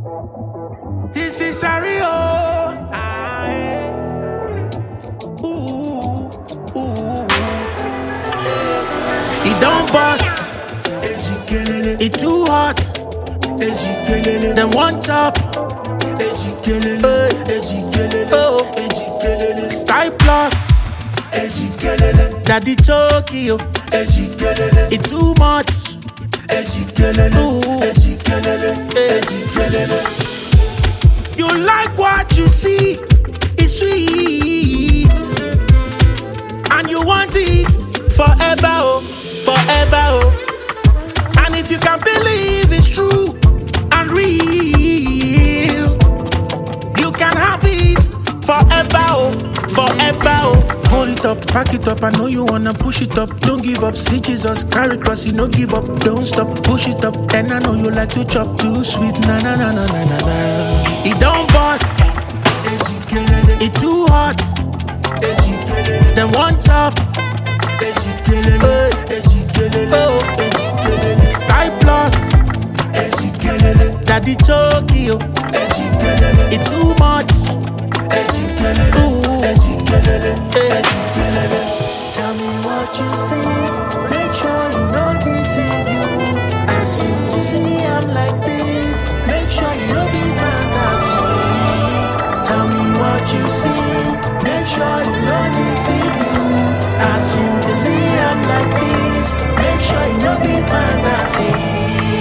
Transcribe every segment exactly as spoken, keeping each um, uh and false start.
This is Ario. Ooh, ooh. It don't bust. It too hot. Them one chop. Oh, Style Plus. Daddy Chokio. It too much. Ooh. You like what you see, it's sweet, and you want it forever, oh, forever, oh. And if you can believe it's true and real, you can have it forever, oh, forever, oh. Hold it up, pack it up, I know you wanna push it up. Don't give up, see Jesus, carry cross, you no give up. Don't stop, push it up, and I know you like to chop too sweet, na na na na na na na. It don't bust, it too hot. Them one chop, oh, oh. Style Plus, Daddy Chokio, it too much. Ooh. Tell me what you see, make sure you know this in you. As you see, I'm like this, make sure you know be fantasy. Tell me what you see, make sure you know this in you. As you see, I'm like this, make sure you know be fantasy.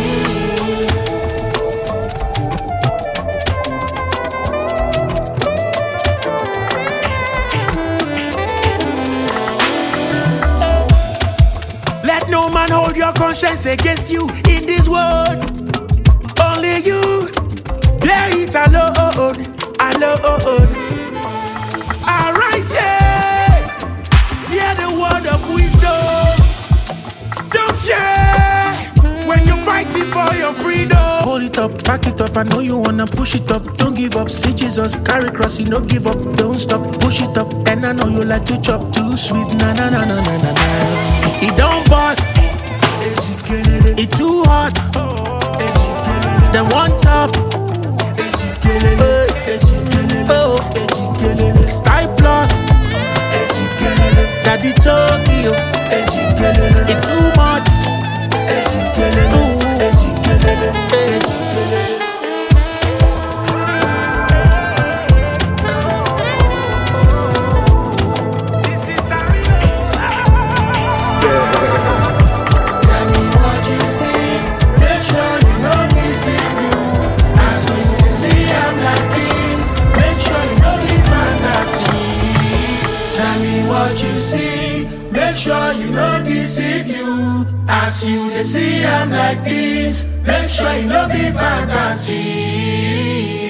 No man hold your conscience against you in this world. Only you play it alone, alone. Arise, yeah, hear the word of wisdom. Don't fear when you're fighting for your freedom. Hold it up, pack it up, I know you wanna push it up. Don't give up, see Jesus, carry cross, you no give up. Don't stop, push it up, and I know you like to chop too sweet, na na na na na na na. It don't bust, it too hot. Them one chop, oh, Style Plus, Daddy Chokio, it too much. Ooh. What you see, make sure you know deceive you. As you they see I'm like this, make sure you know be fantasy.